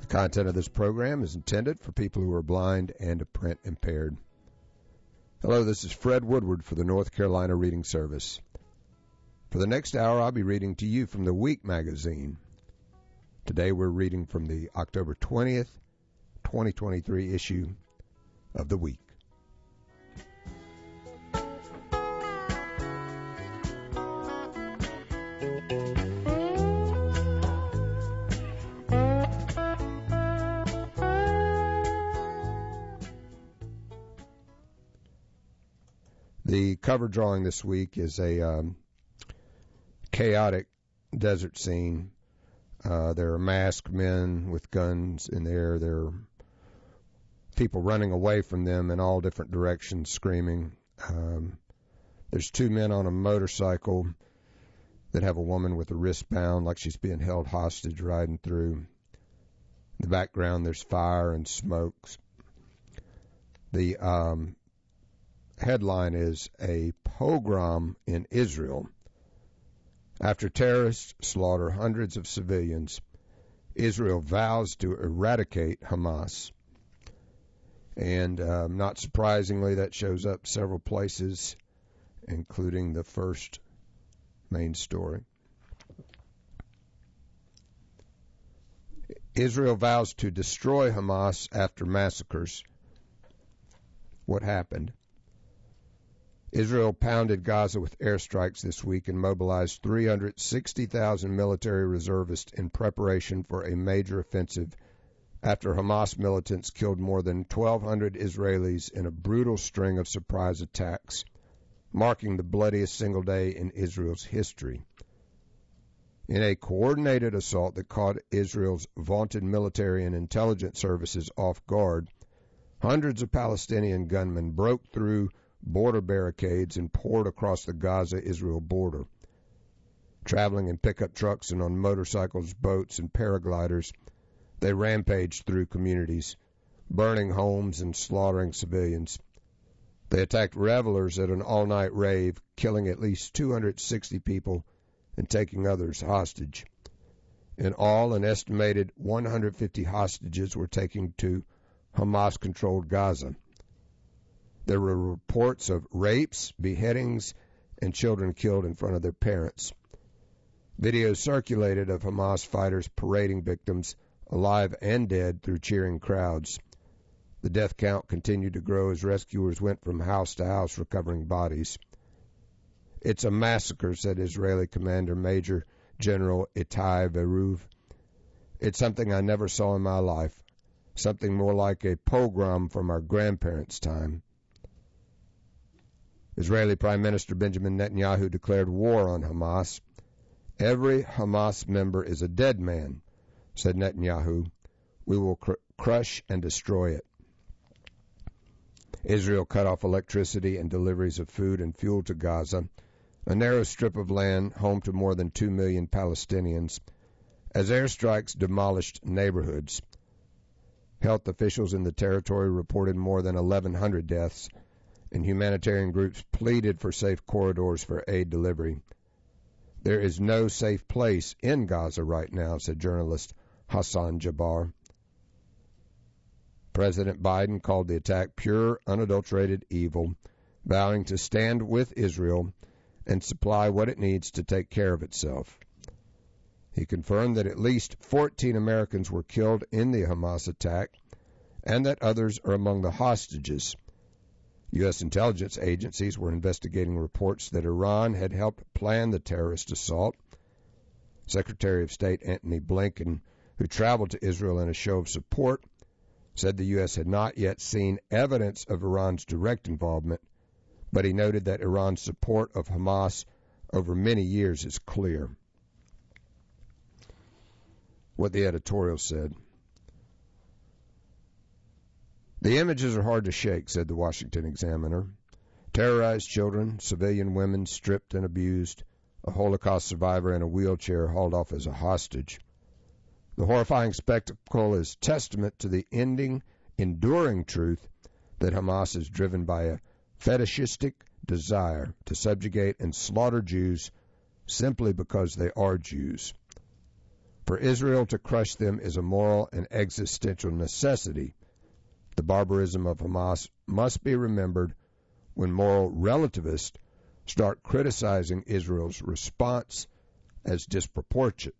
The content of this program is intended for people who are blind and print impaired. Hello, this is Fred Woodward for the North Carolina Reading Service. For the next hour, I'll be reading to you from the Week magazine. Today we're reading from the October 20th, 2023 issue of the Week. The cover drawing this week is a chaotic desert scene. There are masked men with guns in the air. There are people running away from them in all different directions, screaming. There's two men on a motorcycle that have a woman with a wrist bound like she's being held hostage riding through. In the background, there's fire and smokes. The headline is "A Pogrom in Israel." After terrorists slaughter hundreds of civilians, Israel vows to eradicate Hamas. And not surprisingly, that shows up several places, including the first main story. Israel vows to destroy Hamas after massacres. What happened? Israel pounded Gaza with airstrikes this week and mobilized 360,000 military reservists in preparation for a major offensive after Hamas militants killed more than 1,200 Israelis in a brutal string of surprise attacks, marking the bloodiest single day in Israel's history. In a coordinated assault that caught Israel's vaunted military and intelligence services off guard, hundreds of Palestinian gunmen broke through border barricades and poured across the Gaza-Israel border. Traveling in pickup trucks and on motorcycles, boats, and paragliders, they rampaged through communities, burning homes and slaughtering civilians. They attacked revelers at an all-night rave, killing at least 260 people and taking others hostage. In all, an estimated 150 hostages were taken to Hamas-controlled Gaza. There were reports of rapes, beheadings, and children killed in front of their parents. Videos circulated of Hamas fighters parading victims, alive and dead, through cheering crowds. The death count continued to grow as rescuers went from house to house recovering bodies. "It's a massacre," said Israeli Commander Major General Itai Veruv. "It's something I never saw in my life, something more like a pogrom from our grandparents' time." Israeli Prime Minister Benjamin Netanyahu declared war on Hamas. "Every Hamas member is a dead man," said Netanyahu. "We will crush and destroy it." Israel cut off electricity and deliveries of food and fuel to Gaza, a narrow strip of land home to more than 2 million Palestinians, as airstrikes demolished neighborhoods. Health officials in the territory reported more than 1,100 deaths, and humanitarian groups pleaded for safe corridors for aid delivery. "There is no safe place in Gaza right now," said journalist Hassan Jabbar. President Biden called the attack pure, unadulterated evil, vowing to stand with Israel and supply what it needs to take care of itself. He confirmed that at least 14 Americans were killed in the Hamas attack and that others are among the hostages. U.S. intelligence agencies were investigating reports that Iran had helped plan the terrorist assault. Secretary of State Antony Blinken, who traveled to Israel in a show of support, said the U.S. had not yet seen evidence of Iran's direct involvement, but he noted that Iran's support of Hamas over many years is clear. What the editorial said. "The images are hard to shake," said the Washington Examiner. "Terrorized children, civilian women stripped and abused, a Holocaust survivor in a wheelchair hauled off as a hostage. The horrifying spectacle is testament to the enduring truth that Hamas is driven by a fetishistic desire to subjugate and slaughter Jews simply because they are Jews. For Israel to crush them is a moral and existential necessity. The barbarism of Hamas must be remembered when moral relativists start criticizing Israel's response as disproportionate.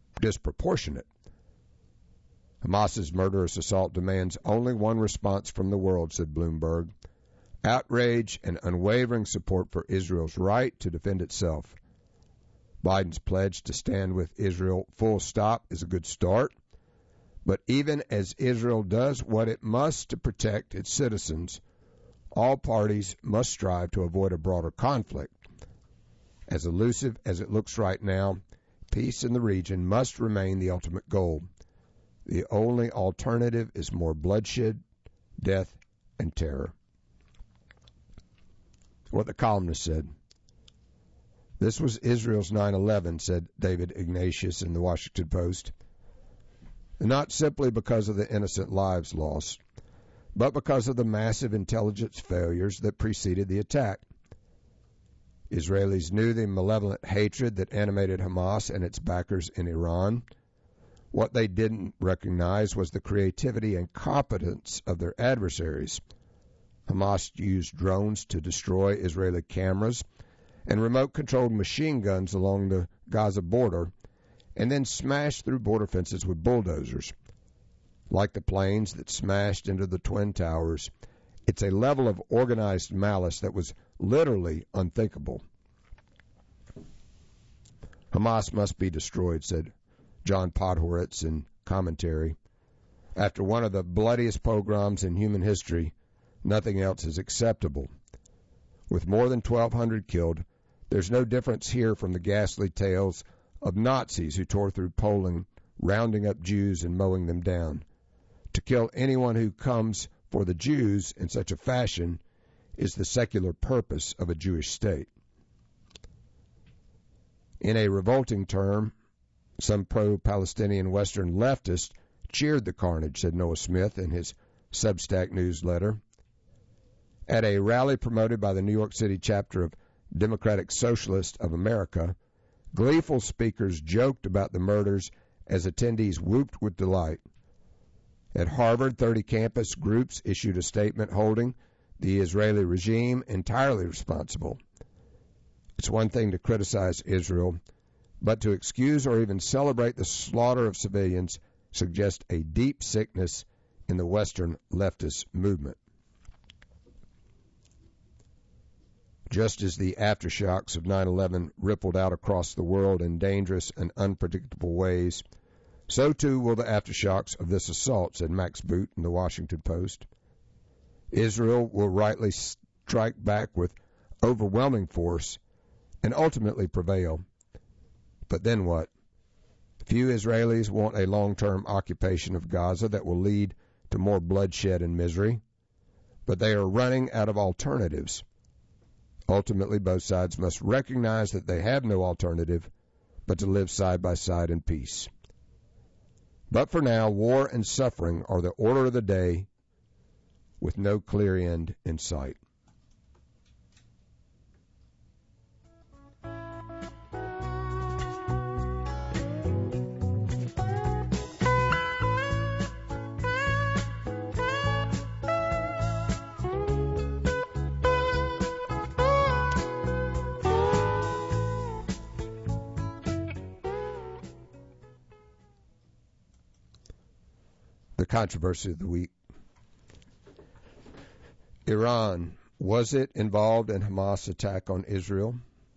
Hamas's murderous assault demands only one response from the world, said Bloomberg: outrage and unwavering support for Israel's right to defend itself. Biden's pledge to stand with Israel full stop is a good start, but even as Israel does what it must to protect its citizens, all parties must strive to avoid a broader conflict. As elusive as it looks right now, peace in the region must remain the ultimate goal. The only alternative is more bloodshed, death, and terror. What the columnist said. This was Israel's 9/11, said David Ignatius in the Washington Post. Not simply because of the innocent lives lost, but because of the massive intelligence failures that preceded the attack. Israelis knew the malevolent hatred that animated Hamas and its backers in Iran. What they didn't recognize was the creativity and competence of their adversaries. Hamas used drones to destroy Israeli cameras and remote-controlled machine guns along the Gaza border, and then smashed through border fences with bulldozers. Like the planes that smashed into the Twin Towers, it's a level of organized malice that was literally unthinkable. Hamas must be destroyed, said John Podhoretz in commentary. After one of the bloodiest pogroms in human history, nothing else is acceptable. With more than 1,200 killed, there's no difference here from the ghastly tales of Nazis who tore through Poland, rounding up Jews and mowing them down. To kill anyone who comes for the Jews in such a fashion is the secular purpose of a Jewish state. In a revolting term, some pro-Palestinian Western leftists cheered the carnage, said Noah Smith in his Substack newsletter. At a rally promoted by the New York City chapter of Democratic Socialists of America, gleeful speakers joked about the murders as attendees whooped with delight. At Harvard, 30 campus groups issued a statement holding the Israeli regime entirely responsible. It's one thing to criticize Israel, but to excuse or even celebrate the slaughter of civilians suggests a deep sickness in the Western leftist movement. Just as the aftershocks of 9/11 rippled out across the world in dangerous and unpredictable ways, so too will the aftershocks of this assault, said Max Boot in the Washington Post. Israel will rightly strike back with overwhelming force and ultimately prevail. But then what? Few Israelis want a long-term occupation of Gaza that will lead to more bloodshed and misery, but they are running out of alternatives. Ultimately, both sides must recognize that they have no alternative but to live side by side in peace. But for now, war and suffering are the order of the day with no clear end in sight. The controversy of the week. Iran, was it involved in Hamas' attack on Israel?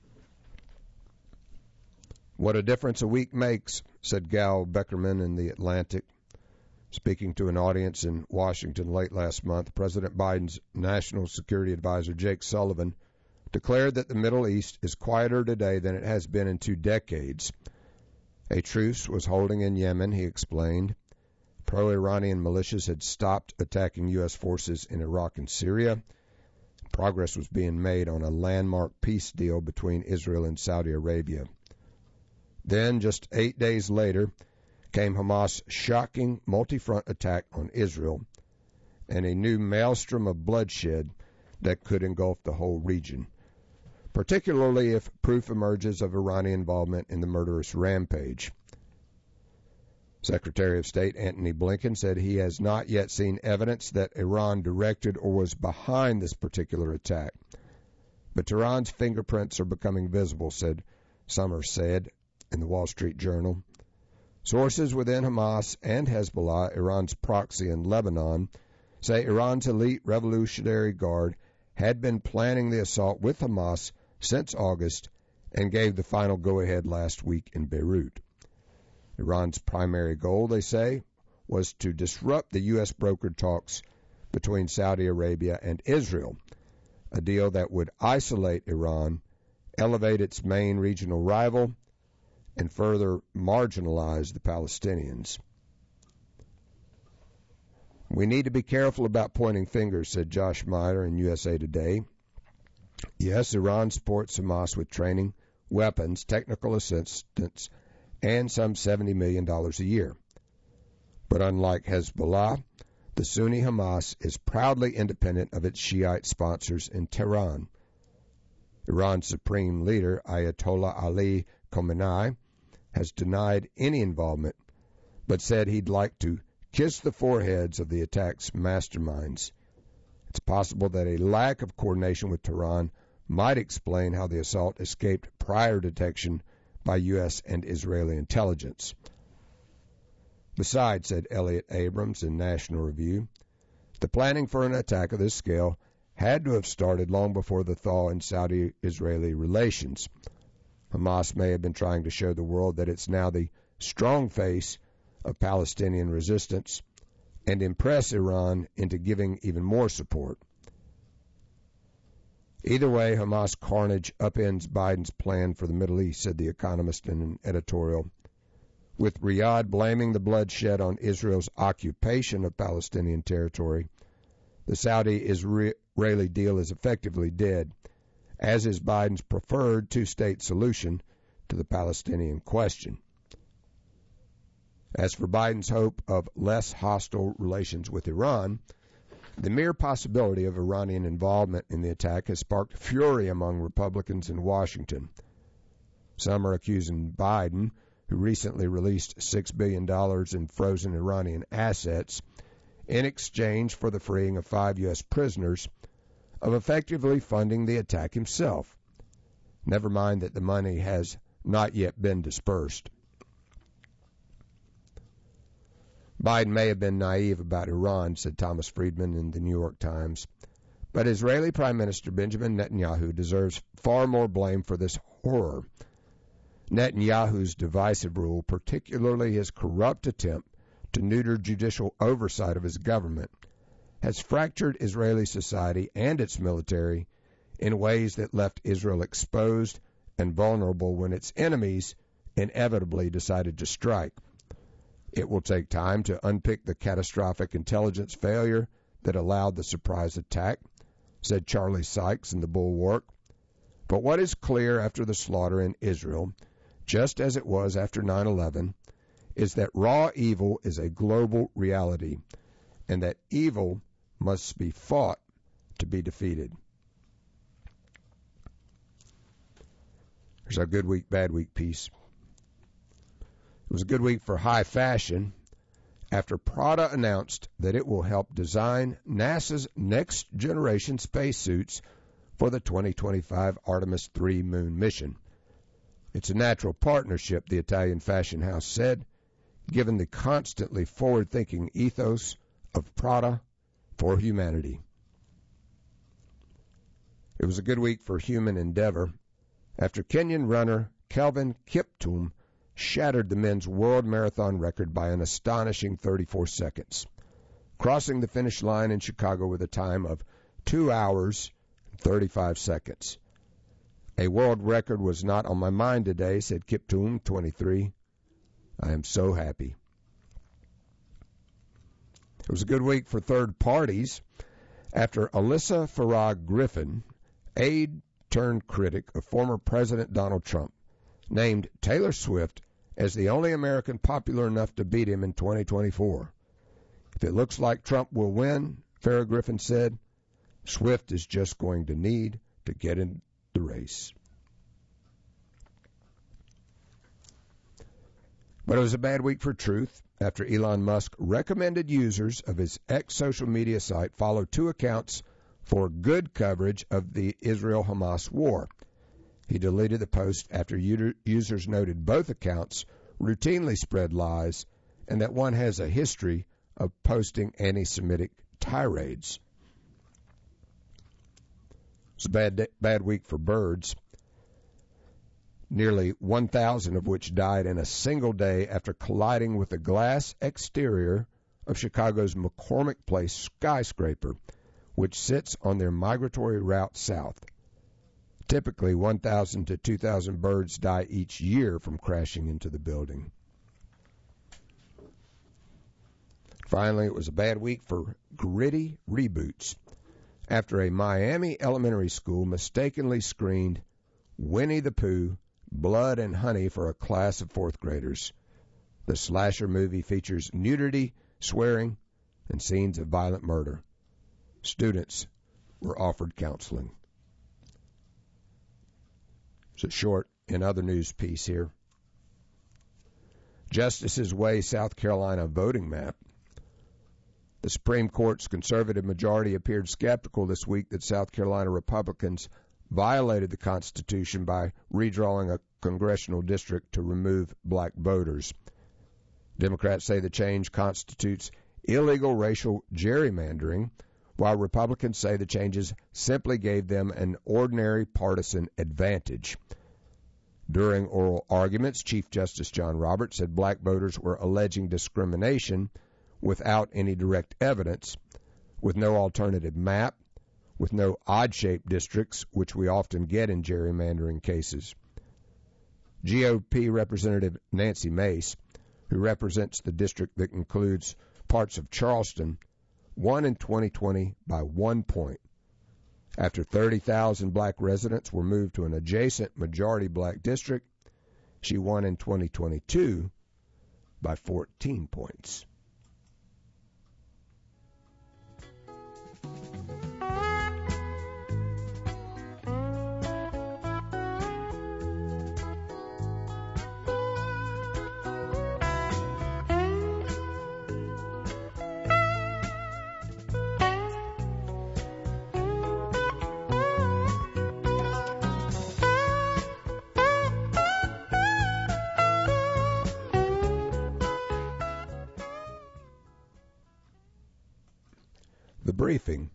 What a difference a week makes, said Gal Beckerman in The Atlantic. Speaking to an audience in Washington late last month, President Biden's National Security Advisor Jake Sullivan declared that the Middle East is quieter today than it has been in 2 decades. A truce was holding in Yemen, he explained. Pro-Iranian militias had stopped attacking U.S. forces in Iraq and Syria. Progress was being made on a landmark peace deal between Israel and Saudi Arabia. Then, just 8 days later, came Hamas' shocking multi-front attack on Israel and a new maelstrom of bloodshed that could engulf the whole region, particularly if proof emerges of Iranian involvement in the murderous rampage. Secretary of State Antony Blinken said he has not yet seen evidence that Iran directed or was behind this particular attack. But Tehran's fingerprints are becoming visible, Summers said in the Wall Street Journal. Sources within Hamas and Hezbollah, Iran's proxy in Lebanon, say Iran's elite Revolutionary Guard had been planning the assault with Hamas since August and gave the final go-ahead last week in Beirut. Iran's primary goal, they say, was to disrupt the U.S. brokered talks between Saudi Arabia and Israel, a deal that would isolate Iran, elevate its main regional rival, and further marginalize the Palestinians. We need to be careful about pointing fingers, said Josh Meyer in USA Today. Yes, Iran supports Hamas with training, weapons, technical assistance, and some $70 million a year. But unlike Hezbollah, the Sunni Hamas is proudly independent of its Shiite sponsors in Tehran. Iran's supreme leader, Ayatollah Ali Khamenei, has denied any involvement, but said he'd like to kiss the foreheads of the attack's masterminds. It's possible that a lack of coordination with Tehran might explain how the assault escaped prior detection by U.S. and Israeli intelligence. Besides, said Elliot Abrams in National Review, the planning for an attack of this scale had to have started long before the thaw in Saudi-Israeli relations. Hamas may have been trying to show the world that it's now the strong face of Palestinian resistance and impress Iran into giving even more support. Either way, Hamas carnage upends Biden's plan for the Middle East, said The Economist in an editorial. With Riyadh blaming the bloodshed on Israel's occupation of Palestinian territory, the Saudi-Israeli deal is effectively dead, as is Biden's preferred two-state solution to the Palestinian question. As for Biden's hope of less hostile relations with Iran, the mere possibility of Iranian involvement in the attack has sparked fury among Republicans in Washington. Some are accusing Biden, who recently released $6 billion in frozen Iranian assets in exchange for the freeing of 5 U.S. prisoners, of effectively funding the attack himself. Never mind that the money has not yet been dispersed. Biden may have been naive about Iran, said Thomas Friedman in the New York Times, but Israeli Prime Minister Benjamin Netanyahu deserves far more blame for this horror. Netanyahu's divisive rule, particularly his corrupt attempt to neuter judicial oversight of his government, has fractured Israeli society and its military in ways that left Israel exposed and vulnerable when its enemies inevitably decided to strike. It will take time to unpick the catastrophic intelligence failure that allowed the surprise attack, said Charlie Sykes in The Bulwark. But what is clear after the slaughter in Israel, just as it was after 9/11, is that raw evil is a global reality, and that evil must be fought to be defeated. Here's our good week, bad week piece. It was a good week for high fashion after Prada announced that it will help design NASA's next generation spacesuits for the 2025 Artemis III moon mission. It's a natural partnership, the Italian fashion house said, given the constantly forward-thinking ethos of Prada for humanity. It was a good week for human endeavor after Kenyan runner Kelvin Kiptum shattered the men's world marathon record by an astonishing 34 seconds, crossing the finish line in Chicago with a time of 2 hours and 35 seconds. A world record was not on my mind today, said Kiptum, 23. I am so happy. It was a good week for third parties after Alyssa Farah Griffin, aide turned critic of former President Donald Trump, named Taylor Swift as the only American popular enough to beat him in 2024. If it looks like Trump will win, Farah Griffin said, Swift is just going to need to get in the race. But it was a bad week for Truth after Elon Musk recommended users of his X social media site follow two accounts for good coverage of the Israel-Hamas war. He deleted the post after users noted both accounts routinely spread lies and that one has a history of posting anti-Semitic tirades. It's a bad week for birds. Nearly 1,000 of which died in a single day after colliding with the glass exterior of Chicago's McCormick Place skyscraper, which sits on their migratory route south. Typically, 1,000 to 2,000 birds die each year from crashing into the building. Finally, it was a bad week for gritty reboots after a Miami elementary school mistakenly screened Winnie the Pooh, Blood and Honey for a class of fourth graders. The slasher movie features nudity, swearing, and scenes of violent murder. Students were offered counseling. It's a short and other news piece here. Justices weigh South Carolina voting map. The Supreme Court's conservative majority appeared skeptical this week that South Carolina Republicans violated the Constitution by redrawing a congressional district to remove black voters. Democrats say the change constitutes illegal racial gerrymandering, while Republicans say the changes simply gave them an ordinary partisan advantage. During oral arguments, Chief Justice John Roberts said black voters were alleging discrimination without any direct evidence, with no alternative map, with no odd-shaped districts, which we often get in gerrymandering cases. GOP Representative Nancy Mace, who represents the district that includes parts of Charleston, won in 2020 by 1 point. After 30,000 black residents were moved to an adjacent majority black district, she won in 2022 by 14 points. The briefing.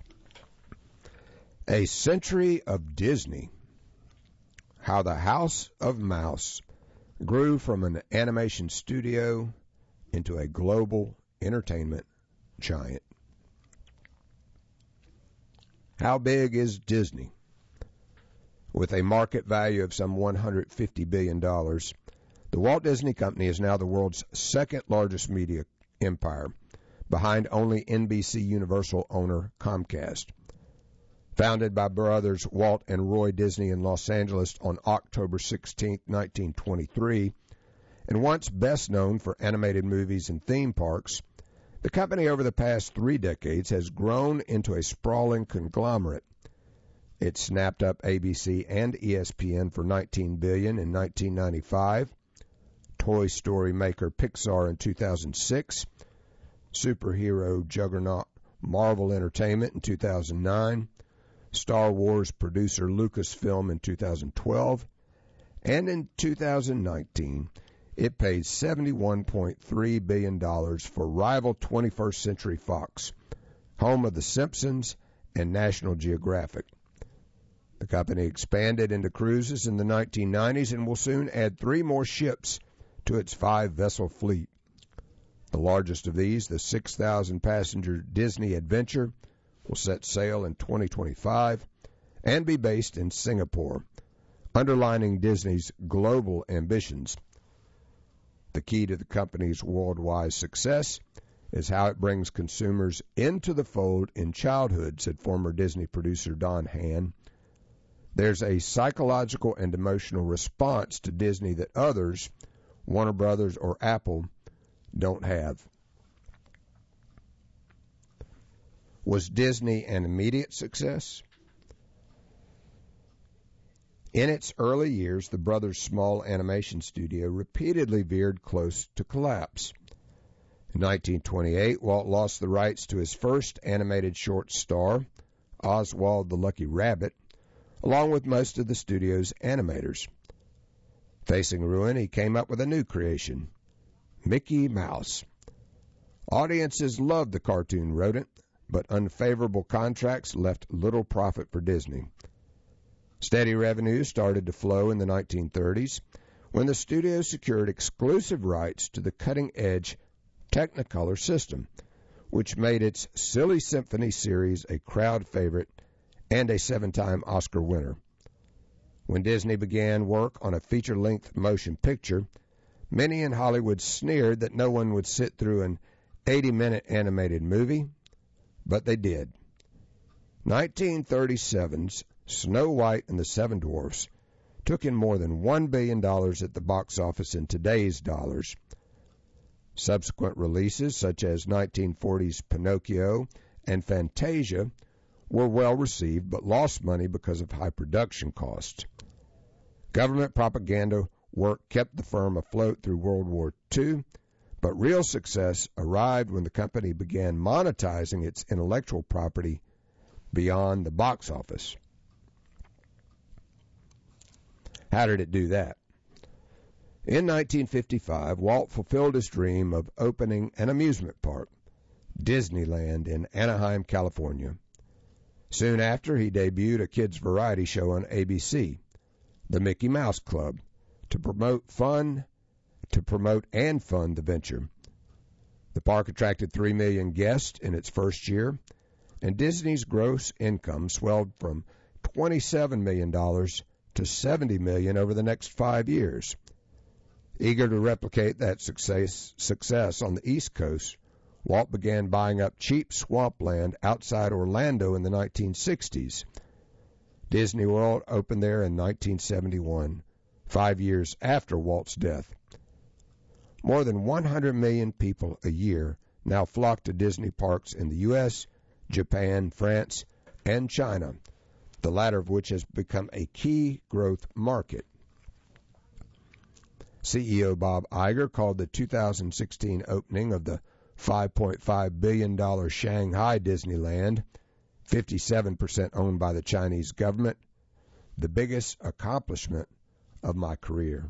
A century of Disney. How the House of Mouse grew from an animation studio into a global entertainment giant. How big is Disney? With a market value of some $150 billion, the Walt Disney Company is now the world's second largest media empire, behind only NBC Universal owner Comcast. Founded by brothers Walt and Roy Disney in Los Angeles on October 16, 1923, and once best known for animated movies and theme parks, the company over the past 3 decades has grown into a sprawling conglomerate. It snapped up ABC and ESPN for $19 billion in 1995, Toy Story maker Pixar in 2006, superhero juggernaut Marvel Entertainment in 2009, Star Wars producer Lucasfilm in 2012, and in 2019, it paid $71.3 billion for rival 21st Century Fox, home of The Simpsons and National Geographic. The company expanded into cruises in the 1990s and will soon add 3 more ships to its 5-vessel fleet. The largest of these, the 6,000-passenger Disney Adventure, will set sail in 2025 and be based in Singapore, underlining Disney's global ambitions. The key to the company's worldwide success is how it brings consumers into the fold in childhood, said former Disney producer Don Hahn. There's a psychological and emotional response to Disney that others, Warner Brothers or Apple, don't have. Was Disney an immediate success? In its early years, the brothers' small animation studio repeatedly veered close to collapse. In 1928, Walt lost the rights to his first animated short star, Oswald the Lucky Rabbit, along with most of the studio's animators. Facing ruin, he came up with a new creation, Mickey Mouse. Audiences loved the cartoon rodent, but unfavorable contracts left little profit for Disney. Steady revenues started to flow in the 1930s when the studio secured exclusive rights to the cutting-edge Technicolor system, which made its Silly Symphony series a crowd favorite and a 7-time Oscar winner. When Disney began work on a feature-length motion picture, many in Hollywood sneered that no one would sit through an 80-minute animated movie, but they did. 1937's Snow White and the Seven Dwarfs took in more than $1 billion at the box office in today's dollars. Subsequent releases, such as 1940's Pinocchio and Fantasia, were well received but lost money because of high production costs. Government propaganda work kept the firm afloat through World War II, but real success arrived when the company began monetizing its intellectual property beyond the box office. How did it do that? In 1955, Walt fulfilled his dream of opening an amusement park, Disneyland, in Anaheim, California. Soon after, he debuted a kids' variety show on ABC, the Mickey Mouse Club, to promote and fund the venture. The park attracted 3 million guests in its first year, and Disney's gross income swelled from $27 million to $70 million over the next 5 years. Eager to replicate that success on the East Coast, Walt began buying up cheap swampland outside Orlando in the 1960s. Disney World opened there in 1971, 5 years after Walt's death. More than 100 million people a year now flock to Disney parks in the U.S., Japan, France, and China, the latter of which has become a key growth market. CEO Bob Iger called the 2016 opening of the $5.5 billion Shanghai Disneyland, 57% owned by the Chinese government, the biggest accomplishment of my career.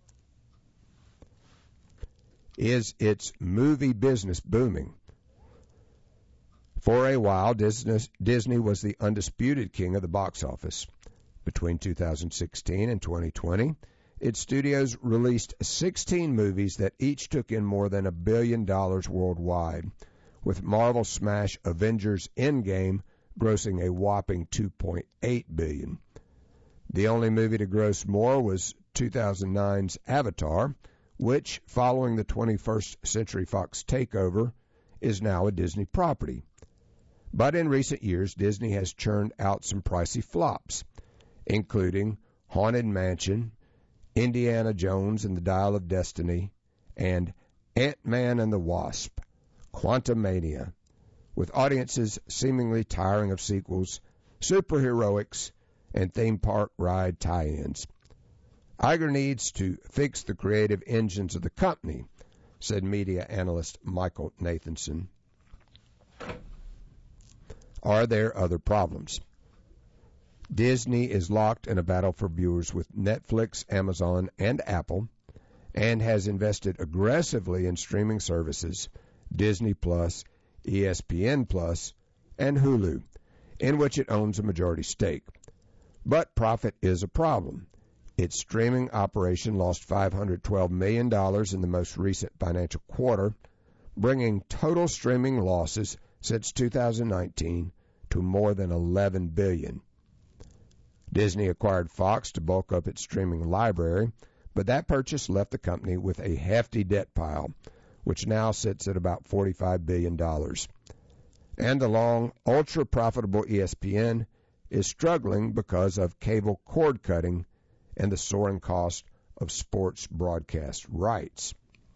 Is its movie business booming? For a while, Disney was the undisputed king of the box office. Between 2016 and 2020, its studios released 16 movies that each took in more than $1 billion worldwide, with Marvel smash Avengers Endgame grossing a whopping $2.8 billion. The only movie to gross more was 2009's Avatar, which, following the 21st Century Fox takeover, is now a Disney property. But in recent years, Disney has churned out some pricey flops, including Haunted Mansion, Indiana Jones and the Dial of Destiny, and Ant-Man and the Wasp, Quantumania, with audiences seemingly tiring of sequels, superheroics, and theme park ride tie-ins. Iger needs to fix the creative engines of the company, said media analyst Michael Nathanson. Are there other problems? Disney is locked in a battle for viewers with Netflix, Amazon, and Apple, and has invested aggressively in streaming services, Disney Plus, ESPN Plus, and Hulu, in which it owns a majority stake. But profit is a problem. Its streaming operation lost $512 million in the most recent financial quarter, bringing total streaming losses since 2019 to more than $11 billion. Disney acquired Fox to bulk up its streaming library, but that purchase left the company with a hefty debt pile, which now sits at about $45 billion. And the long, ultra-profitable ESPN is struggling because of cable cord cutting and the soaring cost of sports broadcast rights.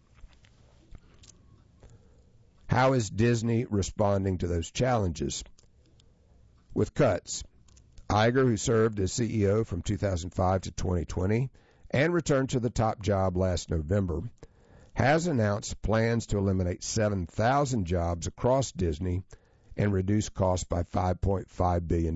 How is Disney responding to those challenges? With cuts. Iger, who served as CEO from 2005 to 2020 and returned to the top job last November, has announced plans to eliminate 7,000 jobs across Disney and reduce costs by $5.5 billion.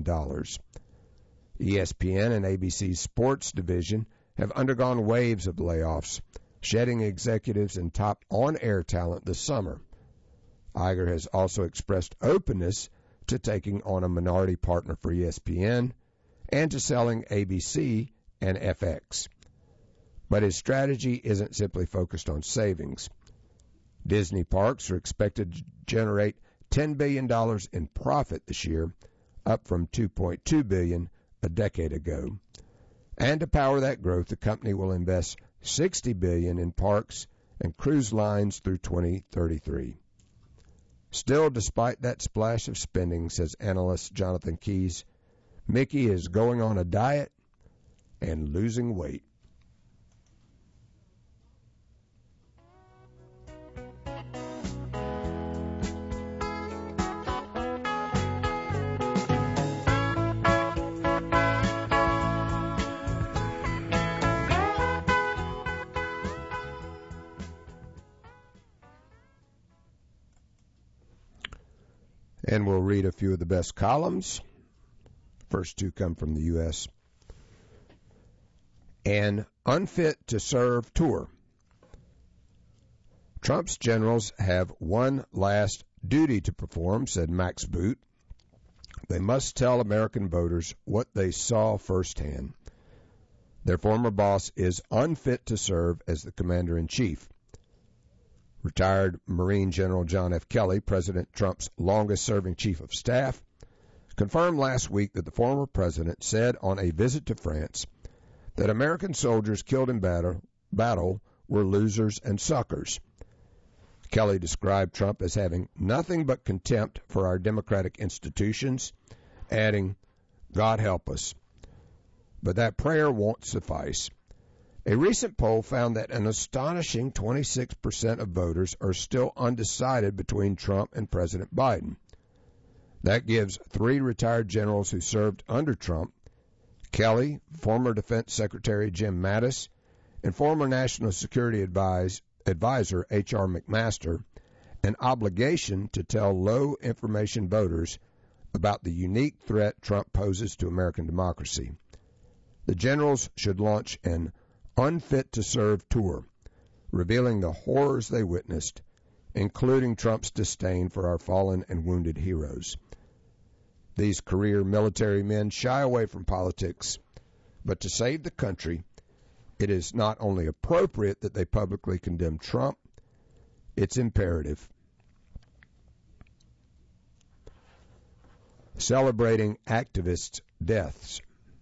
ESPN and ABC's sports division have undergone waves of layoffs, shedding executives and top on-air talent this summer. Iger has also expressed openness to taking on a minority partner for ESPN and to selling ABC and FX. But his strategy isn't simply focused on savings. Disney parks are expected to generate $10 billion in profit this year, up from $2.2 billion a decade ago. And to power that growth, the company will invest $60 billion in parks and cruise lines through 2033. Still, despite that splash of spending, says analyst Jonathan Keyes, Mickey is going on a diet and losing weight. And we'll read a few of the best columns. First two come from the U.S. An unfit to serve tour. Trump's generals have one last duty to perform, said Max Boot. They must tell American voters what they saw firsthand. Their former boss is unfit to serve as the commander-in-chief. Retired Marine General John F. Kelly, President Trump's longest-serving chief of staff, confirmed last week that the former president said on a visit to France that American soldiers killed in battle were losers and suckers. Kelly described Trump as having nothing but contempt for our democratic institutions, adding, "God help us." But that prayer won't suffice. A recent poll found that an astonishing 26% of voters are still undecided between Trump and President Biden. That gives three retired generals who served under Trump, Kelly, former Defense Secretary Jim Mattis, and former National Security Advisor H.R. McMaster, an obligation to tell low-information voters about the unique threat Trump poses to American democracy. The generals should launch an unfit to serve tour, revealing the horrors they witnessed, including Trump's disdain for our fallen and wounded heroes. These career military men shy away from politics, but to save the country, it is not only appropriate that they publicly condemn Trump, it's imperative. Celebrating activists' deaths.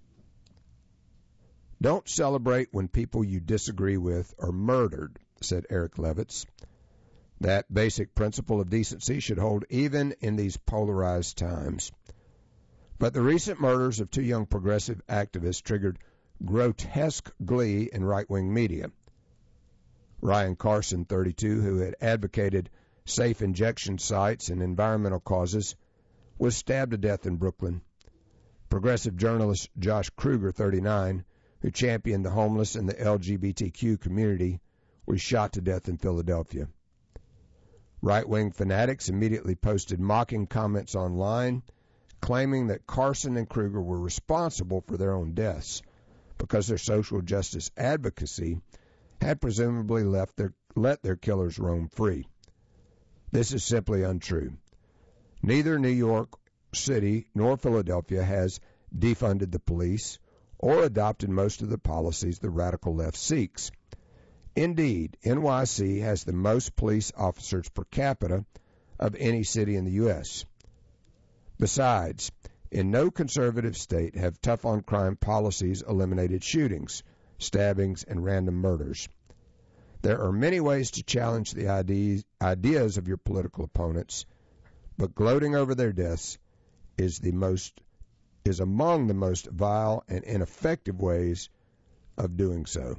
Don't celebrate when people you disagree with are murdered, said Eric Levitz. That basic principle of decency should hold even in these polarized times. But the recent murders of two young progressive activists triggered grotesque glee in right-wing media. Ryan Carson, 32, who had advocated safe injection sites and environmental causes, was stabbed to death in Brooklyn. Progressive journalist Josh Kruger, 39, who championed the homeless and the LGBTQ community, was shot to death in Philadelphia. Right-wing fanatics immediately posted mocking comments online, claiming that Carson and Kruger were responsible for their own deaths because their social justice advocacy had presumably let their killers roam free. This is simply untrue. Neither New York City nor Philadelphia has defunded the police or adopted most of the policies the radical left seeks. Indeed, NYC has the most police officers per capita of any city in the U.S. Besides, in no conservative state have tough-on-crime policies eliminated shootings, stabbings, and random murders. There are many ways to challenge the ideas of your political opponents, but gloating over their deaths is among the most vile and ineffective ways of doing so.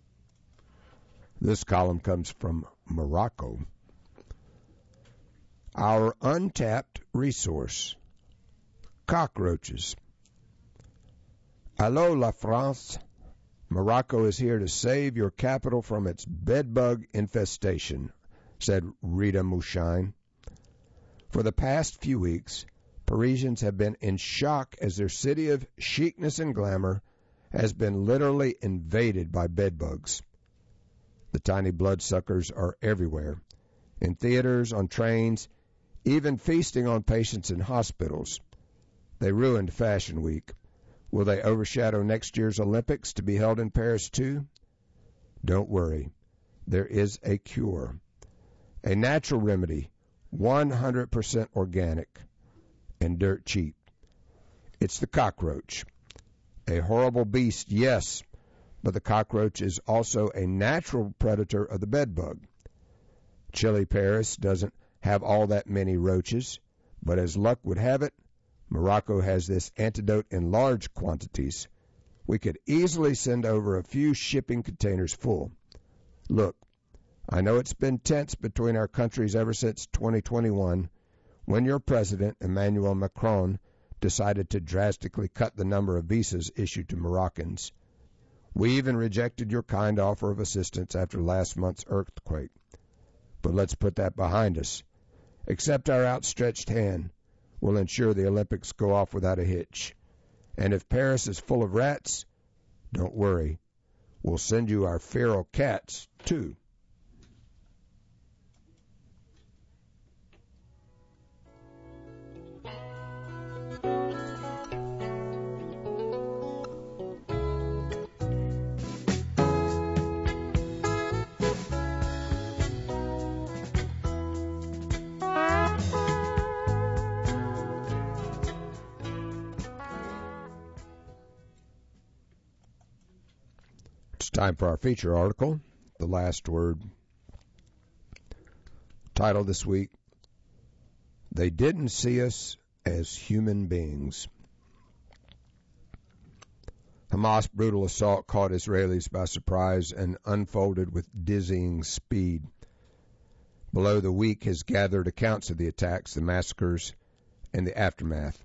This column comes from Morocco. our untapped resource, cockroaches. Allô, la France. Morocco is here to save your capital from its bedbug infestation, said Rita Mouchine. For the past few weeks, Parisians have been in shock as their city of chicness and glamour has been literally invaded by bedbugs. The tiny bloodsuckers are everywhere, in theaters, on trains, even feasting on patients in hospitals. They ruined Fashion Week. Will they overshadow next year's Olympics to be held in Paris too? Don't worry. There is a cure. A natural remedy, 100% organic, and dirt cheap. It's the cockroach. A horrible beast, yes, but the cockroach is also a natural predator of the bedbug. Chilly Paris doesn't have all that many roaches, but as luck would have it, Morocco has this antidote in large quantities. We could easily send over a few shipping containers full. Look, I know it's been tense between our countries ever since 2021, when your president, Emmanuel Macron, decided to drastically cut the number of visas issued to Moroccans. We even rejected your kind offer of assistance after last month's earthquake. But let's put that behind us. Accept our outstretched hand. We'll ensure the Olympics go off without a hitch. And if Paris is full of rats, don't worry. We'll send you our feral cats, too. Time for our feature article, The Last Word. Title this week, They Didn't See Us as Human Beings. Hamas' brutal assault caught Israelis by surprise and unfolded with dizzying speed. Below the week has gathered accounts of the attacks, the massacres, and the aftermath.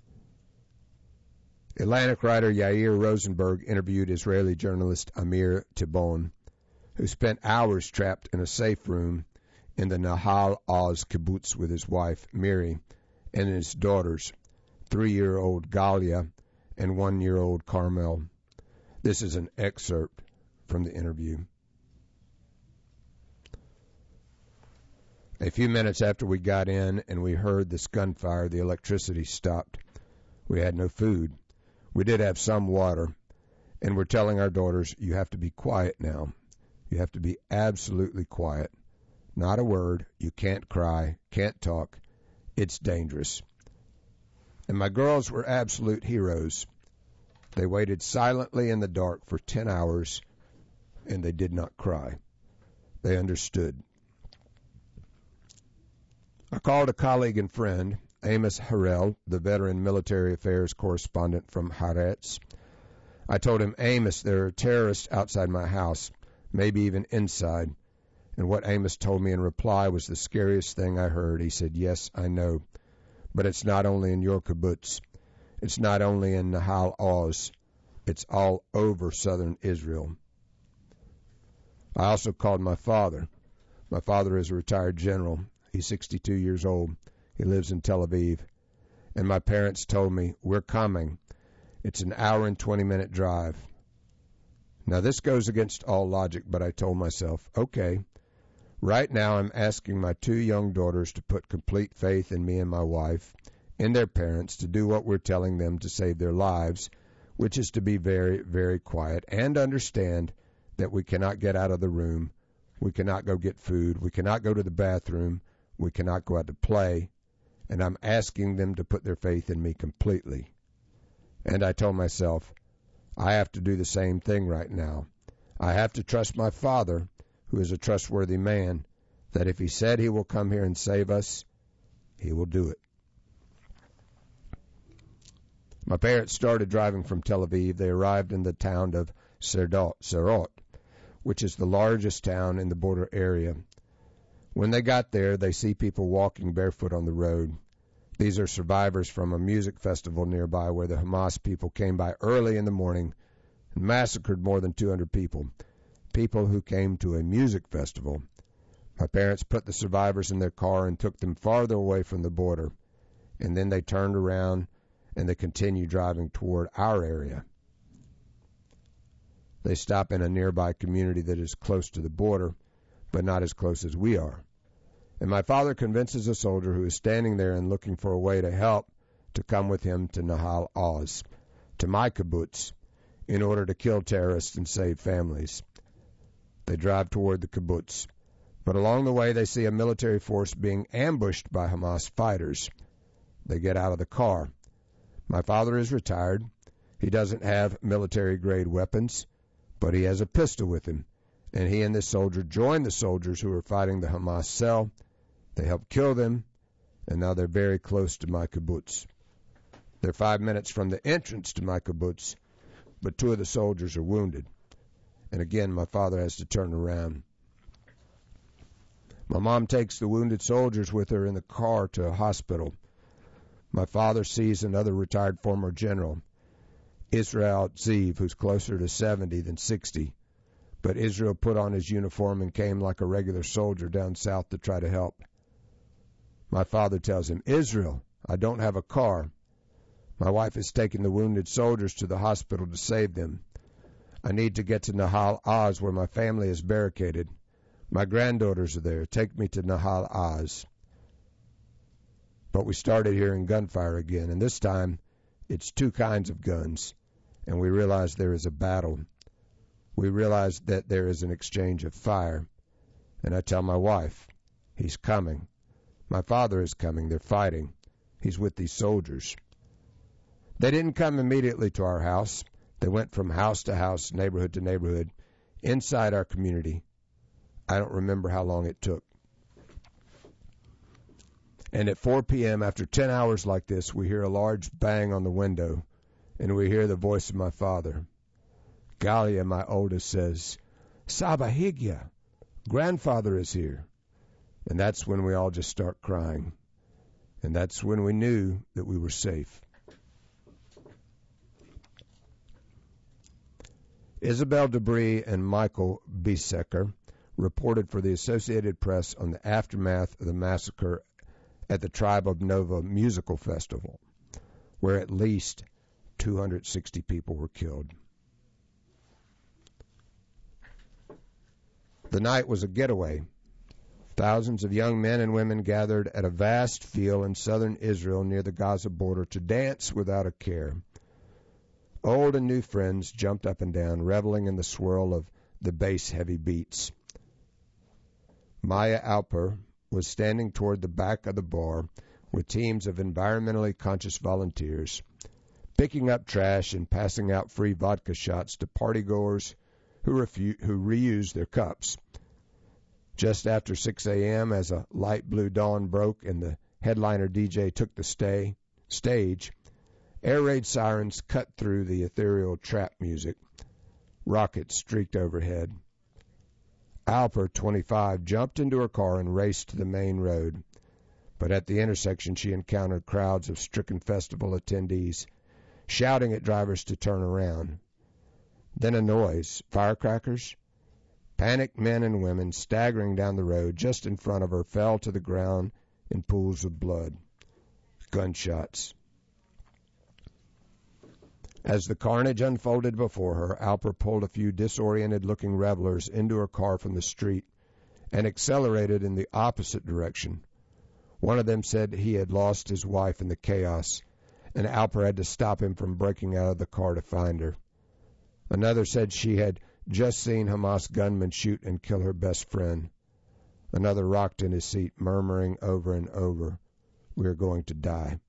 Atlantic writer Yair Rosenberg interviewed Israeli journalist Amir Tibon, who spent hours trapped in a safe room in the Nahal Oz kibbutz with his wife, Miri, and his daughters, 3-year-old Galia and 1-year-old Carmel. This is an excerpt from the interview. A few minutes after we got in and we heard this gunfire, the electricity stopped. We had no food. We did have some water, and we're telling our daughters, you have to be quiet now. You have to be absolutely quiet. Not a word. You can't cry, can't talk. It's dangerous. And my girls were absolute heroes. They waited silently in the dark for 10 hours, and they did not cry. They understood. I called a colleague and friend, Amos Harel, the veteran military affairs correspondent from Haaretz. I told him, Amos, there are terrorists outside my house, maybe even inside. And what Amos told me in reply was the scariest thing I heard. He said, yes, I know, but it's not only in your kibbutz. It's not only in Nahal Oz. It's all over southern Israel. I also called my father. My father is a retired general. He's 62 years old. He lives in Tel Aviv. And my parents told me, we're coming. It's an hour and 20-minute drive. Now, this goes against all logic, but I told myself, okay, right now I'm asking my 2 young daughters to put complete faith in me and my wife, in their parents, to do what we're telling them to save their lives, which is to be very, very quiet and understand that we cannot get out of the room, we cannot go get food, we cannot go to the bathroom, we cannot go out to play, and I'm asking them to put their faith in me completely. And I told myself, I have to do the same thing right now. I have to trust my father, who is a trustworthy man, that if he said he will come here and save us, he will do it. My parents started driving from Tel Aviv. They arrived in the town of Sderot, which is the largest town in the border area. When they got there, they see people walking barefoot on the road. These are survivors from a music festival nearby where the Hamas people came by early in the morning and massacred more than 200 people. People who came to a music festival. My parents put the survivors in their car and took them farther away from the border. And then they turned around and they continued driving toward our area. They stop in a nearby community that is close to the border, but not as close as we are. And my father convinces a soldier who is standing there and looking for a way to help to come with him to Nahal Oz, to my kibbutz, in order to kill terrorists and save families. They drive toward the kibbutz, but along the way they see a military force being ambushed by Hamas fighters. They get out of the car. My father is retired. He doesn't have military-grade weapons, but he has a pistol with him, and he and this soldier join the soldiers who are fighting the Hamas cell. They help kill them, and now they're very close to my kibbutz. They're 5 minutes from the entrance to my kibbutz, but 2 of the soldiers are wounded. And again, my father has to turn around. My mom takes the wounded soldiers with her in the car to a hospital. My father sees another retired former general, Israel Ziv, who's closer to 70 than 60. But Israel put on his uniform and came like a regular soldier down south to try to help. My father tells him, "Israel, I don't have a car. My wife is taking the wounded soldiers to the hospital to save them. I need to get to Nahal Oz where my family is barricaded. My granddaughters are there. Take me to Nahal Oz." But we started hearing gunfire again, and this time it's 2 kinds of guns, and we realize there is a battle. We realize that there is an exchange of fire, and I tell my wife, "He's coming. My father is coming. They're fighting. He's with these soldiers." They didn't come immediately to our house. They went from house to house, neighborhood to neighborhood, inside our community. I don't remember how long it took. And at 4 p.m., after 10 hours like this, we hear a large bang on the window, and we hear the voice of my father. Galia, my oldest, says, "Saba Higya, grandfather is here." And that's when we all just start crying. And that's when we knew that we were safe. Isabel Debris and Michael Biesecker reported for the Associated Press on the aftermath of the massacre at the Tribe of Nova Musical Festival, where at least 260 people were killed. The night was a getaway. Thousands of young men and women gathered at a vast field in southern Israel near the Gaza border to dance without a care. Old and new friends jumped up and down, reveling in the swirl of the bass-heavy beats. Maya Alper was standing toward the back of the bar with teams of environmentally conscious volunteers, picking up trash and passing out free vodka shots to partygoers who reused their cups. Just after 6 a.m., as a light blue dawn broke and the headliner DJ took the stage, air raid sirens cut through the ethereal trap music. Rockets streaked overhead. Alper, 25, jumped into her car and raced to the main road. But at the intersection, she encountered crowds of stricken festival attendees, shouting at drivers to turn around. Then a noise. Firecrackers? Panicked men and women staggering down the road just in front of her fell to the ground in pools of blood. Gunshots. As the carnage unfolded before her, Alper pulled a few disoriented-looking revelers into her car from the street and accelerated in the opposite direction. One of them said he had lost his wife in the chaos, and Alper had to stop him from breaking out of the car to find her. Another said she had just seen Hamas gunmen shoot and kill her best friend. Another rocked in his seat, murmuring over and over, "We are going to die."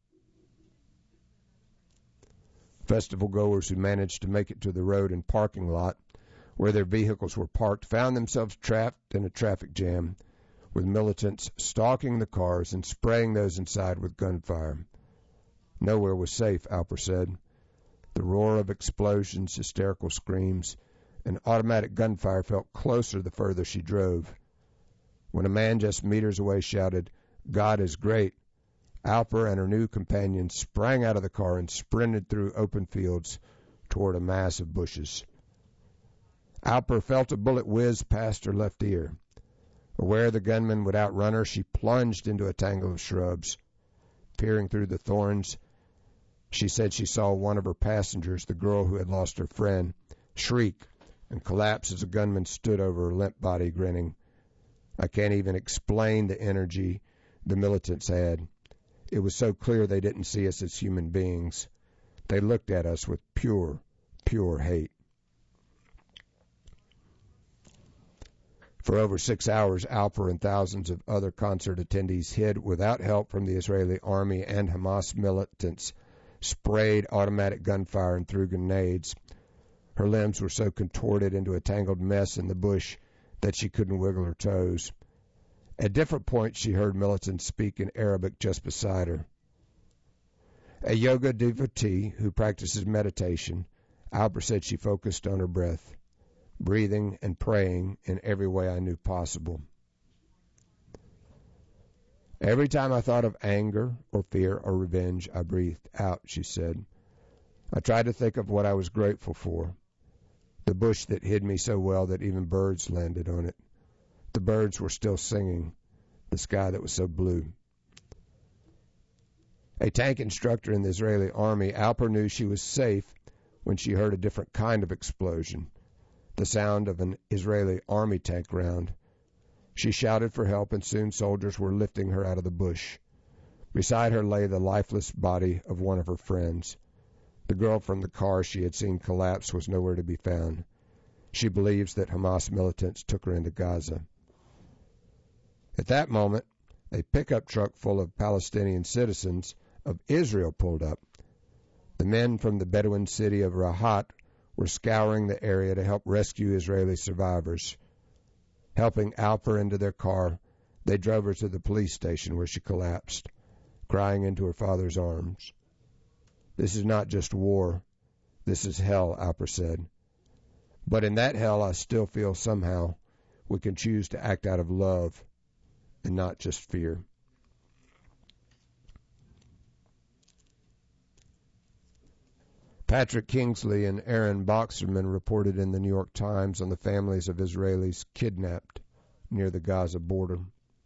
Festival goers who managed to make it to the road and parking lot where their vehicles were parked found themselves trapped in a traffic jam, with militants stalking the cars and spraying those inside with gunfire. Nowhere was safe, Alper said. The roar of explosions, hysterical screams, and automatic gunfire felt closer the further she drove. when a man just meters away shouted, "God is great," Alper and her new companion sprang out of the car and sprinted through open fields toward a mass of bushes. Alper felt a bullet whiz past her left ear. Aware the gunman would outrun her, she plunged into a tangle of shrubs. Peering through the thorns, she said she saw one of her passengers, the girl who had lost her friend, shriek and collapse as a gunman stood over her limp body, grinning. I can't even explain the energy the militants had. It was so clear they didn't see us as human beings. They looked at us with pure hate. For over 6 hours, Alper and thousands of other concert attendees hid without help from the Israeli army, and Hamas militants sprayed automatic gunfire and threw grenades. Her limbs were so contorted into a tangled mess in the bush that she couldn't wiggle her toes. At different points, she heard militants speak in Arabic just beside her. A yoga devotee who practices meditation, Alper said she focused on her breath, breathing and praying in every way I knew possible. Every time I thought of anger or fear or revenge, I breathed out, she said. I tried to think of what I was grateful for. The bush that hid me so well that even birds landed on it. The birds were still singing. The sky that was so blue. A tank instructor in the Israeli army, Alper knew she was safe when she heard a different kind of explosion. The sound of an Israeli army tank round. She shouted for help, and soon soldiers were lifting her out of the bush. Beside her lay the lifeless body of one of her friends. The girl from the car she had seen collapse was nowhere to be found. She believes that Hamas militants took her into Gaza. At that moment, a pickup truck full of Palestinian citizens of Israel pulled up. The men from the Bedouin city of Rahat were scouring the area to help rescue Israeli survivors. Helping Alper into their car, they drove her to the police station where she collapsed, crying into her father's arms. This is not just war. This is hell, Alper said. But in that hell, I still feel somehow we can choose to act out of love and not just fear. Patrick Kingsley and Aaron Boxerman reported in the New York Times on the families of Israelis kidnapped near the Gaza border.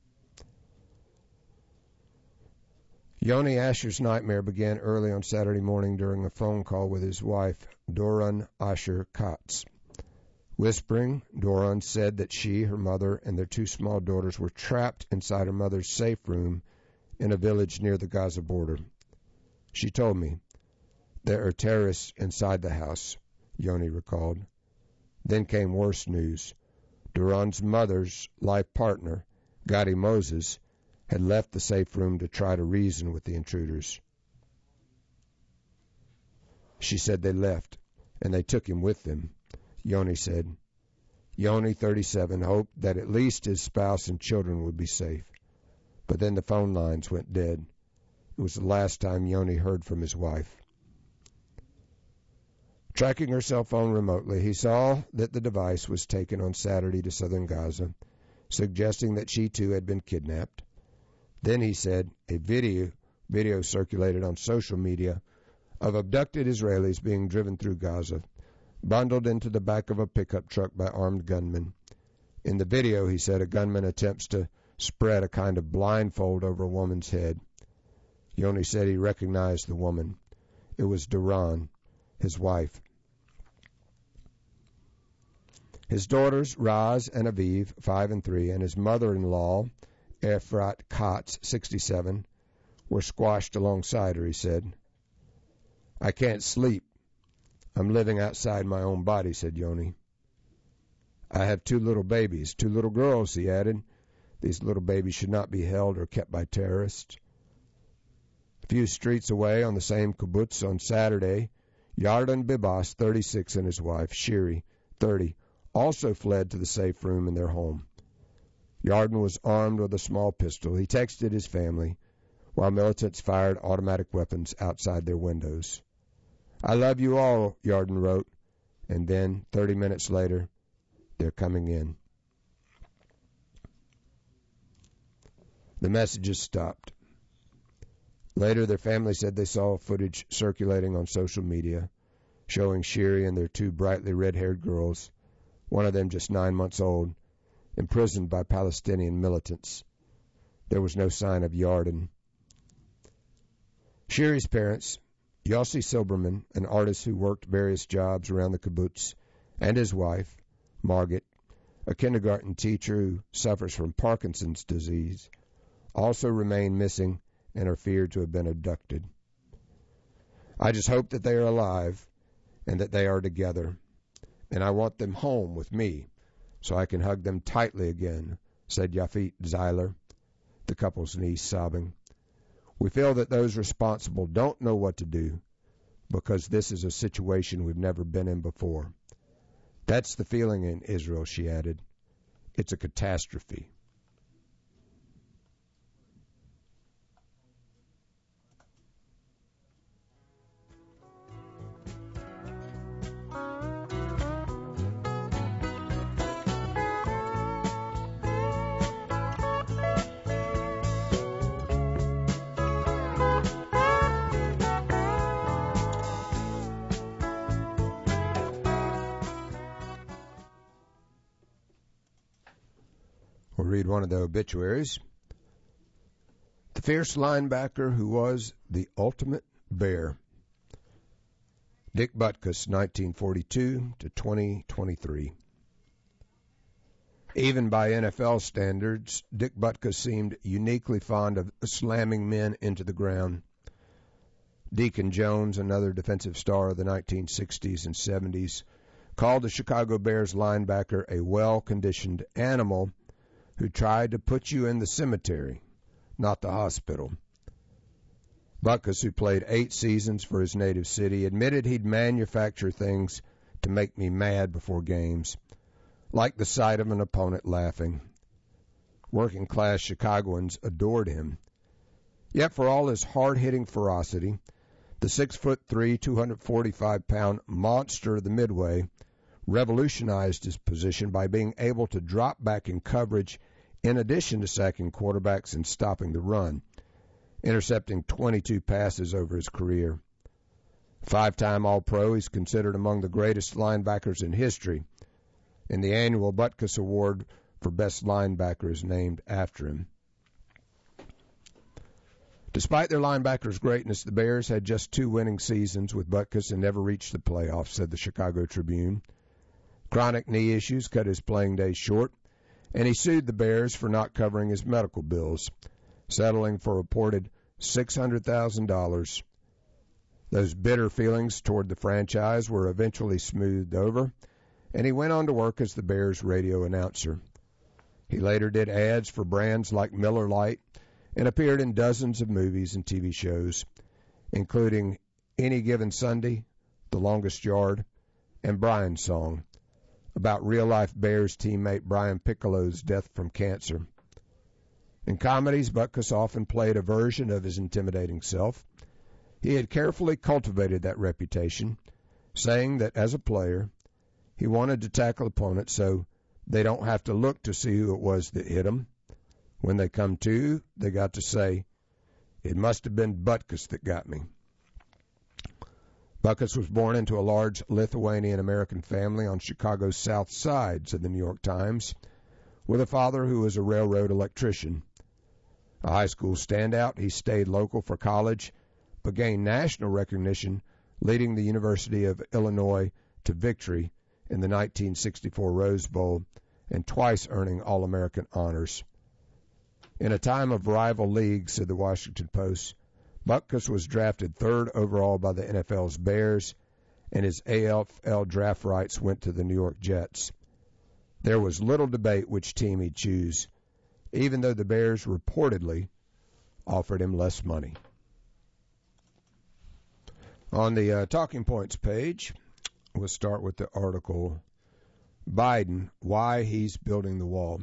Yoni Asher's nightmare began early on Saturday morning during a phone call with his wife, Doron Asher Katz. Whispering, Doron said that she, her mother, and their 2 small daughters were trapped inside her mother's safe room in a village near the Gaza border. She told me, "There are terrorists inside the house," Yoni recalled. Then came worse news. Doron's mother's life partner, Gadi Moses, had left the safe room to try to reason with the intruders. She said they left, and they took him with them, Yoni said. Yoni, 37, hoped that at least his spouse and children would be safe. But then the phone lines went dead. It was the last time Yoni heard from his wife. Tracking her cell phone remotely, he saw that the device was taken on Saturday to southern Gaza, suggesting that she too had been kidnapped. Then he said a video circulated on social media of abducted Israelis being driven through Gaza, bundled into the back of a pickup truck by armed gunmen. In the video, he said, a gunman attempts to spread a kind of blindfold over a woman's head. Yoni said he recognized the woman. It was Doron, his wife. His daughters, Raz and Aviv, 5 and 3, and his mother-in-law, Efrat Katz, 67, were squashed alongside her, he said. I can't sleep. I'm living outside my own body, said Yoni. I have 2 little babies, 2 little girls, he added. These little babies should not be held or kept by terrorists. A few streets away on the same kibbutz on Saturday, Yarden Bibas, 36, and his wife, Shiri, 30, also fled to the safe room in their home. Yarden was armed with a small pistol. He texted his family while militants fired automatic weapons outside their windows. I love you all, Yarden wrote, and then, 30 minutes later, they're coming in. The messages stopped. Later, their family said they saw footage circulating on social media showing Shiri and their two brightly red-haired girls, one of them just 9 months old, imprisoned by Palestinian militants. There was no sign of Yarden. Shiri's parents, Yossi Silberman, an artist who worked various jobs around the kibbutz, and his wife, Margit, a kindergarten teacher who suffers from Parkinson's disease, also remain missing and are feared to have been abducted. I just hope that they are alive and that they are together, and I want them home with me so I can hug them tightly again, said Yafit Zeiler, the couple's niece, sobbing. We feel that those responsible don't know what to do because this is a situation we've never been in before. That's the feeling in Israel, she added. It's a catastrophe. We'll read one of the obituaries. The fierce linebacker who was the ultimate bear. Dick Butkus, 1942 to 2023. Even by NFL standards, Dick Butkus seemed uniquely fond of slamming men into the ground. Deacon Jones, another defensive star of the 1960s and 70s, called the Chicago Bears linebacker a well-conditioned animal who tried to put you in the cemetery, not the hospital. Butkus, who played 8 seasons for his native city, admitted he'd manufacture things to make me mad before games, like the sight of an opponent laughing. Working-class Chicagoans adored him. Yet for all his hard-hitting ferocity, the 6'3", 245-pound monster of the Midway revolutionized his position by being able to drop back in coverage in addition to sacking quarterbacks and stopping the run, intercepting 22 passes over his career. 5-time All-Pro, he's considered among the greatest linebackers in history, and the annual Butkus Award for Best Linebacker is named after him. Despite their linebacker's greatness, the Bears had just 2 winning seasons with Butkus and never reached the playoffs, said the Chicago Tribune. Chronic knee issues cut his playing days short, and he sued the Bears for not covering his medical bills, settling for a reported $600,000. Those bitter feelings toward the franchise were eventually smoothed over, and he went on to work as the Bears radio announcer. He later did ads for brands like Miller Lite and appeared in dozens of movies and TV shows, including Any Given Sunday, The Longest Yard, and Brian's Song, about real-life Bears teammate Brian Piccolo's death from cancer. In comedies, Butkus often played a version of his intimidating self. He had carefully cultivated that reputation, saying that as a player, he wanted to tackle opponents so they don't have to look to see who it was that hit them. When they come to, they got to say, "It must have been Butkus that got me." Butkus was born into a large Lithuanian-American family on Chicago's South Side, said the New York Times, with a father who was a railroad electrician. A high school standout, he stayed local for college, but gained national recognition, leading the University of Illinois to victory in the 1964 Rose Bowl and twice earning All-American honors. In a time of rival leagues, said the Washington Post, Butkus was drafted 3rd overall by the NFL's Bears, and his AFL draft rights went to the New York Jets. There was little debate which team he'd choose, even though the Bears reportedly offered him less money. On the Talking Points page, we'll start with the article, Biden, Why He's Building the Wall.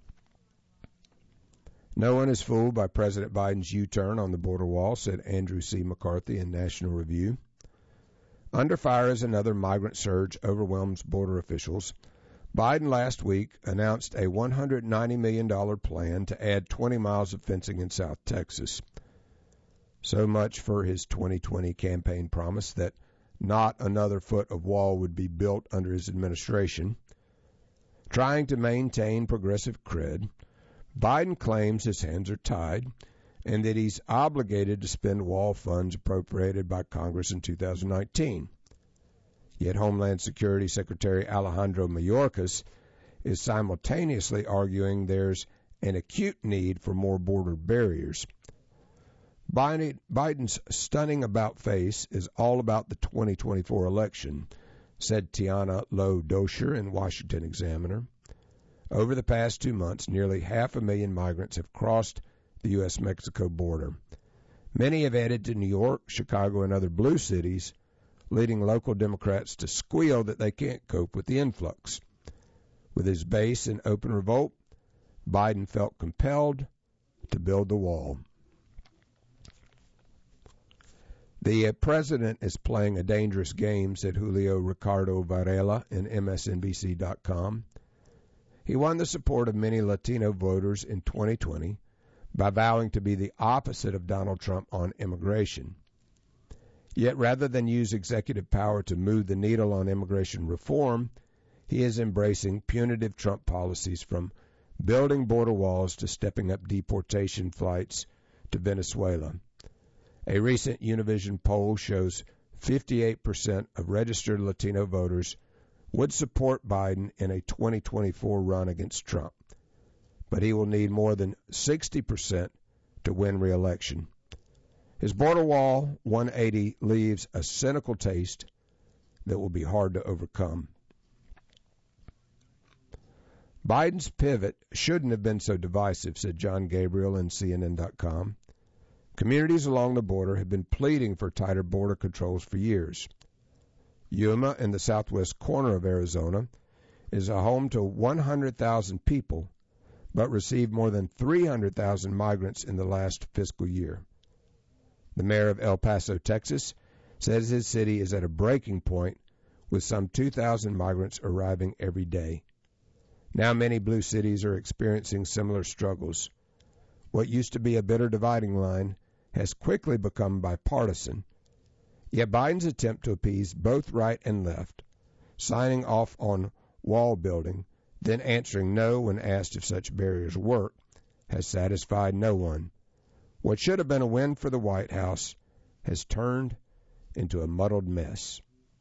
No one is fooled by President Biden's U-turn on the border wall, said Andrew C. McCarthy in National Review. Under fire as another migrant surge overwhelms border officials, Biden last week announced a $190 million plan to add 20 miles of fencing in South Texas. So much for his 2020 campaign promise that not another foot of wall would be built under his administration. Trying to maintain progressive cred, Biden claims his hands are tied and that he's obligated to spend wall funds appropriated by Congress in 2019. Yet Homeland Security Secretary Alejandro Mayorkas is simultaneously arguing there's an acute need for more border barriers. Biden's stunning about-face is all about the 2024 election, said Tiana Lowe-Dosher in Washington Examiner. Over the past 2 months, nearly 500,000 migrants have crossed the U.S.-Mexico border. Many have headed to New York, Chicago, and other blue cities, leading local Democrats to squeal that they can't cope with the influx. With his base in open revolt, Biden felt compelled to build the wall. The president is playing a dangerous game, said Julio Ricardo Varela in MSNBC.com. He won the support of many Latino voters in 2020 by vowing to be the opposite of Donald Trump on immigration. Yet rather than use executive power to move the needle on immigration reform, he is embracing punitive Trump policies, from building border walls to stepping up deportation flights to Venezuela. A recent Univision poll shows 58% of registered Latino voters would support Biden in a 2024 run against Trump, but he will need more than 60% to win re-election. His border wall 180 leaves a cynical taste that will be hard to overcome. Biden's pivot shouldn't have been so divisive, said John Gabriel in CNN.com. Communities along the border have been pleading for tighter border controls for years. Yuma, in the southwest corner of Arizona, is a home to 100,000 people, but received more than 300,000 migrants in the last fiscal year. The mayor of El Paso, Texas, says his city is at a breaking point with some 2,000 migrants arriving every day. Now many blue cities are experiencing similar struggles. What used to be a bitter dividing line has quickly become bipartisan. Yet Biden's attempt to appease both right and left, signing off on wall building, then answering no when asked if such barriers work, has satisfied no one. What should have been a win for the White House has turned into a muddled mess.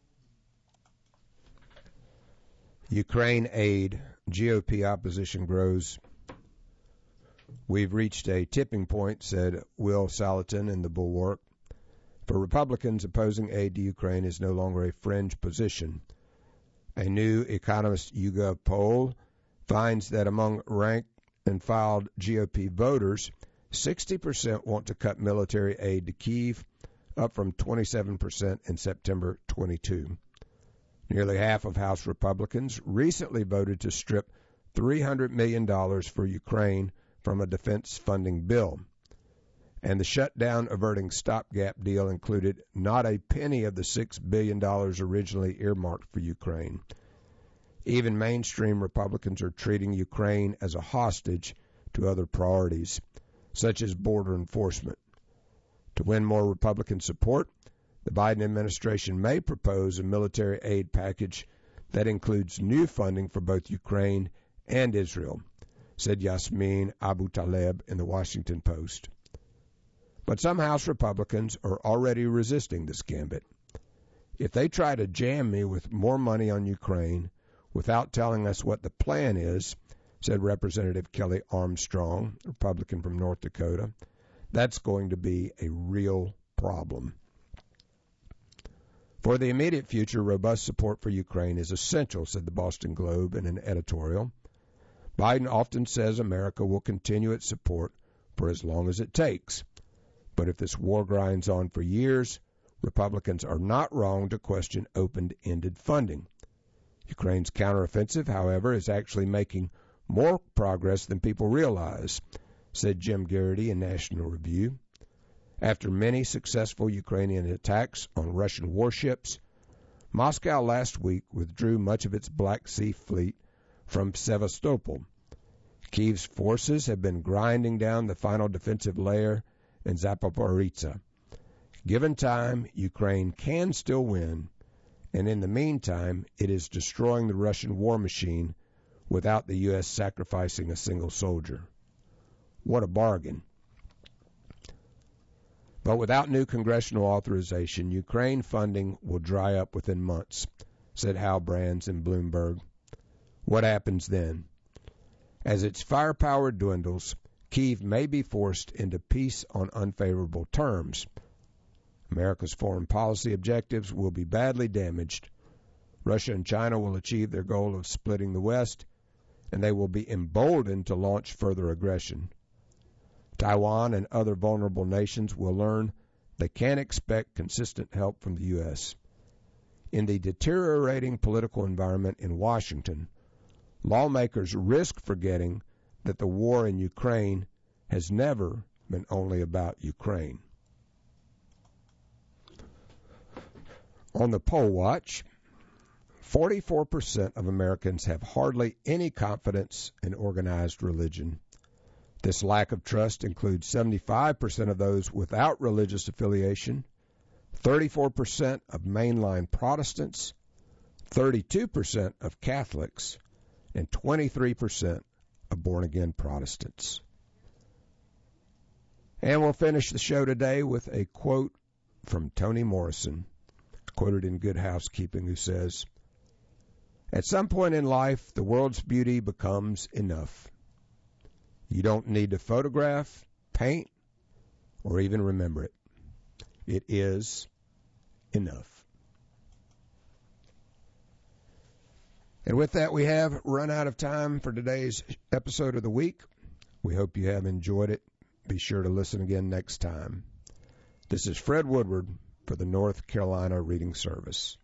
Ukraine aid. GOP opposition grows. We've reached a tipping point, said Will Salatin in The Bulwark. For Republicans, opposing aid to Ukraine is no longer a fringe position. A new Economist YouGov poll finds that among rank-and-filed GOP voters, 60% want to cut military aid to Kyiv, up from 27% in September 22. Nearly half of House Republicans recently voted to strip $300 million for Ukraine from a defense funding bill. And the shutdown averting stopgap deal included not a penny of the $6 billion originally earmarked for Ukraine. Even mainstream Republicans are treating Ukraine as a hostage to other priorities, such as border enforcement. To win more Republican support, the Biden administration may propose a military aid package that includes new funding for both Ukraine and Israel, said Yasmin Abu Taleb in the Washington Post. But some House Republicans are already resisting this gambit. If they try to jam me with more money on Ukraine without telling us what the plan is, said Representative Kelly Armstrong, Republican from North Dakota, that's going to be a real problem. For the immediate future, robust support for Ukraine is essential, said the Boston Globe in an editorial. Biden often says America will continue its support for as long as it takes. But if this war grinds on for years, Republicans are not wrong to question open-ended funding. Ukraine's counteroffensive, however, is actually making more progress than people realize, said Jim Garrity in National Review. After many successful Ukrainian attacks on Russian warships, Moscow last week withdrew much of its Black Sea fleet from Sevastopol. Kyiv's forces have been grinding down the final defensive layer in Zaporizhzhia. Given time, Ukraine can still win, and in the meantime, it is destroying the Russian war machine without the U.S. sacrificing a single soldier. What a bargain. But without new congressional authorization, Ukraine funding will dry up within months, said Hal Brands in Bloomberg. What happens then? As its firepower dwindles, Kyiv may be forced into peace on unfavorable terms. America's foreign policy objectives will be badly damaged. Russia and China will achieve their goal of splitting the West, and they will be emboldened to launch further aggression. Taiwan and other vulnerable nations will learn they can't expect consistent help from the U.S. In the deteriorating political environment in Washington, lawmakers risk forgetting that the war in Ukraine has never been only about Ukraine. On the poll watch, 44% of Americans have hardly any confidence in organized religion. This lack of trust includes 75% of those without religious affiliation, 34% of mainline Protestants, 32% of Catholics, and 23% of born-again Protestants. And we'll finish the show today with a quote from Toni Morrison, quoted in Good Housekeeping, who says, "At some point in life, the world's beauty becomes enough. You don't need to photograph, paint, or even remember it. It is enough." And with that, we have run out of time for today's episode of the week. We hope you have enjoyed it. Be sure to listen again next time. This is Fred Woodward for the North Carolina Reading Service.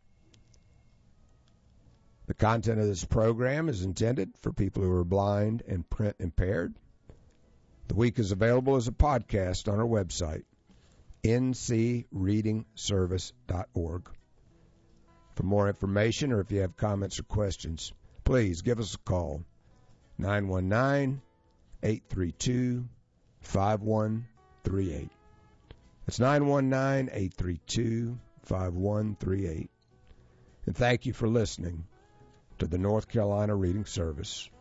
The content of this program is intended for people who are blind and print impaired. The week is available as a podcast on our website, ncreadingservice.org. For more information, or if you have comments or questions, please give us a call, 919-832-5138. That's 919-832-5138. And thank you for listening to the North Carolina Reading Service.